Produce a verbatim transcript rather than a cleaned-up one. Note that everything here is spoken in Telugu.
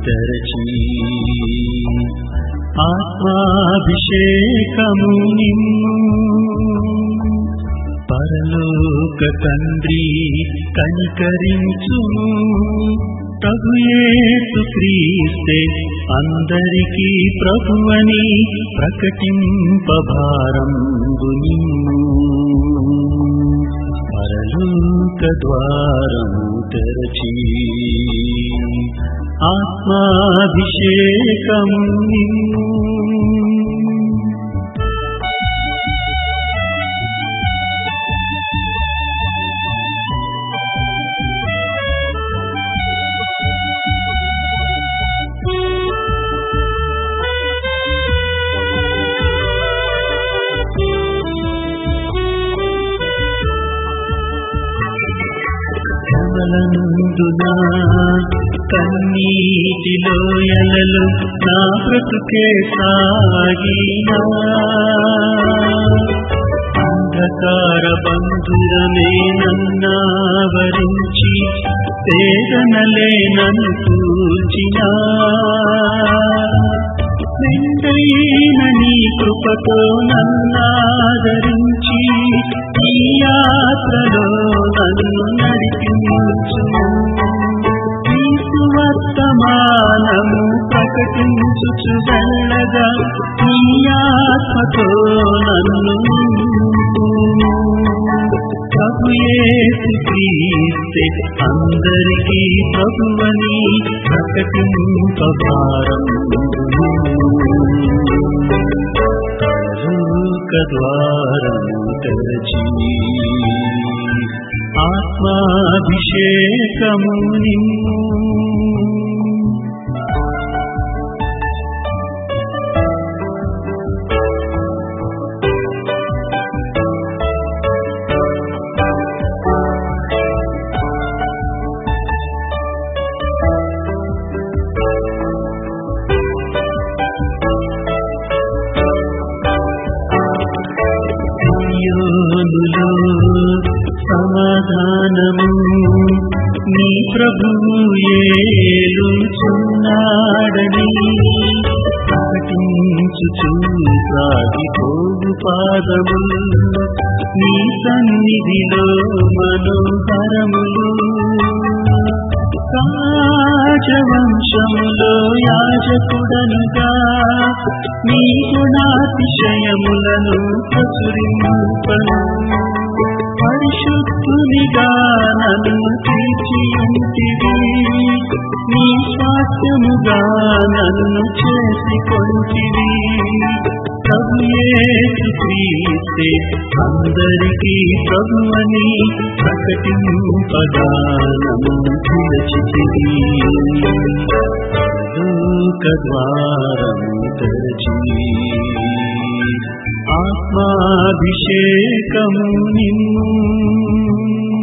తెరచి ఆత్మాభిషేకము నిన్ను పరలోక తండ్రి కనికరించును. ప్రభు యేసు క్రీస్తే అందరికీ ప్రభువని ప్రకటింపభారంబు నిన్ను. పరలోక ద్వారము తెరచి ఆత్మాభిషేకము నిన్ను. నందునా కన్నీటిలో ఎలలు నా బ్రతుకే సాగినా అంధకార బంధురమే నన్నావరించి వేదనలే నన్ను కూల్చినా నిండైన నీ కృపతో నన్నాదరించి ఈ యాత్రలో నన్ను నడిపించు. ఈ సువర్తమానము ప్రకటించుచు వెళ్ళగా ఈ ఆత్మతో నన్ను నింపు. ప్రభు యేసు క్రీస్తే అందరికీ ప్రభువని ప్రకటింపభారంబు పరలోక ద్వారము తెరచి ఆత్మాభిషేకము నిన్ను. సమాధానము నీ ప్రభువు ఏలుచున్నాడని ప్రకటించుచు సాగిపోవు పాదములు నీ సన్నిధిలో మనోహరములు. రాజవంశములో యాజకుడనుగా నీ గుణాతిశయములను ప్రచురింపను. పరిశుద్ధునిగా నన్ను తీర్చియుంటివి, నీ స్వాస్థ్యముగా నన్ను చేసుకొంటివి. ప్రభు యేసు క్రీస్తే అందరికీ ప్రభువని ప్రకటింపగానము పిలచితివి. పరలోక ద్వారము తెరచి ఆత్మాభిషేకము నిన్ను.